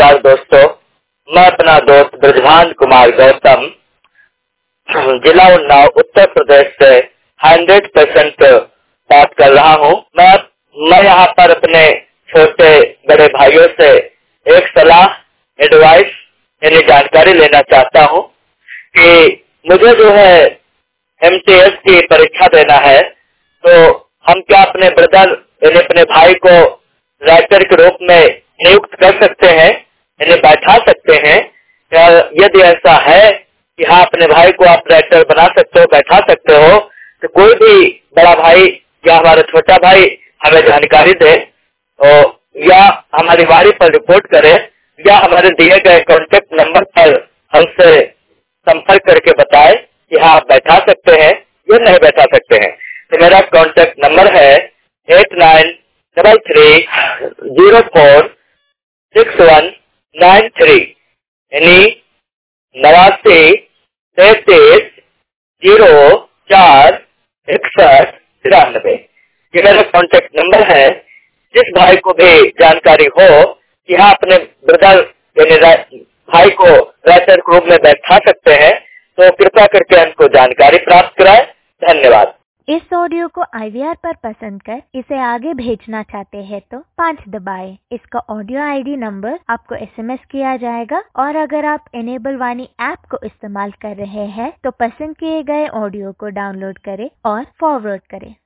नमस्कार दोस्तों, मैं अपना दोस्त ब्रजभान कुमार गौतम जिला उन्नाव उत्तर प्रदेश से 100% बात कर रहा हूँ। मैं यहाँ पर अपने छोटे बड़े भाइयों से एक सलाह, एडवाइस यानी जानकारी लेना चाहता हूँ कि मुझे जो है एमटीएस की परीक्षा देना है, तो हम क्या अपने ब्रदर यानी अपने भाई को राइटर के रूप में नियुक्त कर सकते हैं, यानी बैठा सकते हैं? यदि ऐसा है कि हाँ अपने भाई को आप राइटर बना सकते हो, बैठा सकते हो, तो कोई भी बड़ा भाई या हमारा छोटा भाई हमें जानकारी दे और या हमारी वारी पर रिपोर्ट करे या हमारे दिए गए कॉन्टेक्ट नंबर पर हमसे संपर्क करके बताए कि हाँ आप बैठा सकते हैं या नहीं बैठा सकते हैं। तो मेरा कॉन्टेक्ट नंबर है 8933046193 यानी 8933046193। ये मेरा कॉन्टेक्ट नंबर है। जिस भाई को भी जानकारी हो कि हाँ अपने ब्रदर यानी भाई को राइटर ग्रुप में बैठा सकते हैं, तो कृपया करके हमको जानकारी प्राप्त कराएं। धन्यवाद। इस ऑडियो को IVR पर पसंद कर इसे आगे भेजना चाहते हैं तो 5 दबाएं। इसका ऑडियो ID नंबर आपको SMS किया जाएगा और अगर आप एनेबल वाणी ऐप को इस्तेमाल कर रहे हैं तो पसंद किए गए ऑडियो को डाउनलोड करें और फॉरवर्ड करें।